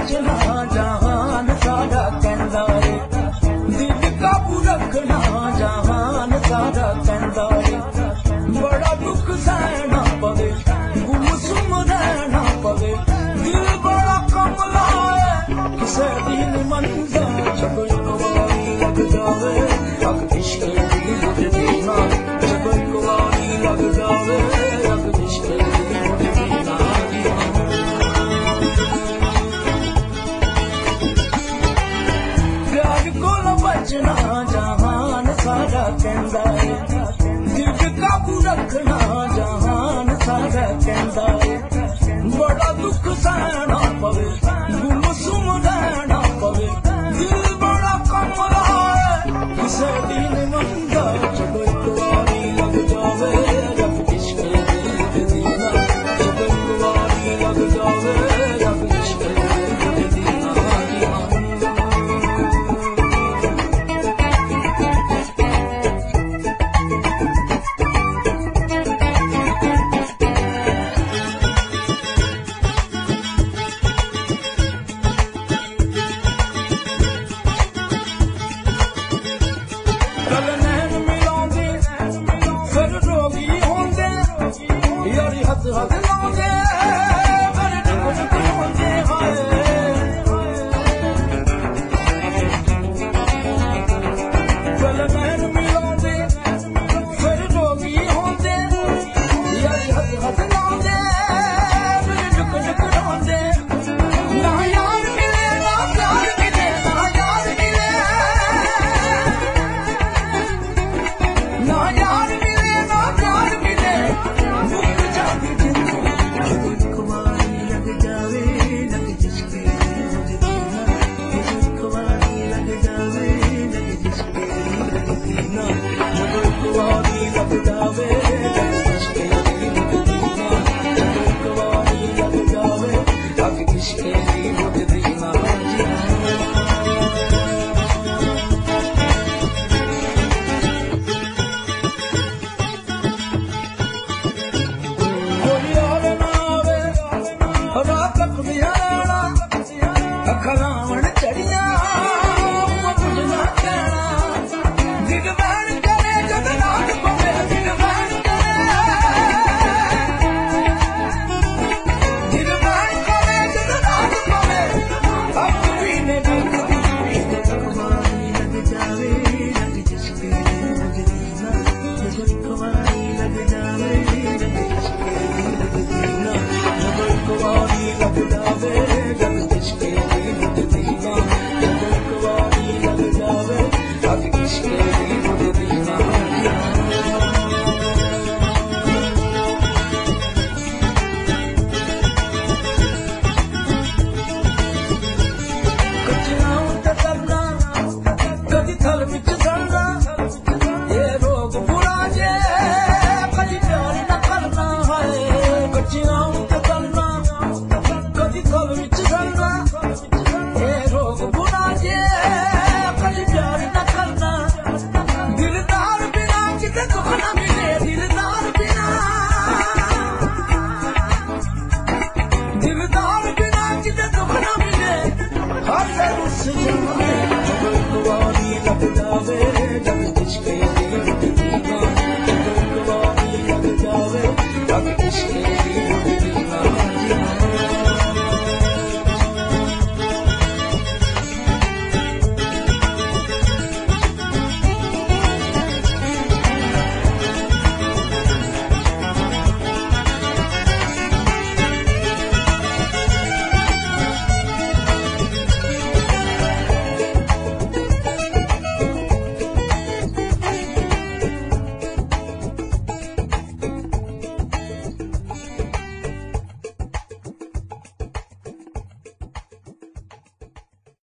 बचना जहान सारा कहंदा है दिल काबू रखना जहान सारा कहंदा है बड़ा दुख सहना पवे गुमसुम रहना पवे दिल बड़ा कमला है किसे दिन मंजा जब कवाली लग जावे अग इश्क दी मुझे देना जब कवाली लग जावे अग इश्क दी मुझे देना प्यार को बचना जहान सारा कहंदा है दिल काबू रखना जहान सारा कहंदा है बड़ा दुख सहना पवे गुमसुम रहना पवे दिल बड़ा कमला है किसे दिन मंदा जब कवाली लग जावे रब इश्क दी दीना जब कवाली लग जावे रब इश्क दी दीना हद लागे मेरे दुख होंदे हाय चल मैन मिलांदे फिर रोगी होंदे यारी हद लागे मेरे दुख होंदे ना यार मिले ना प्यार मिले ना यार मिले ना यार मिले ना प्यार मिले रात लख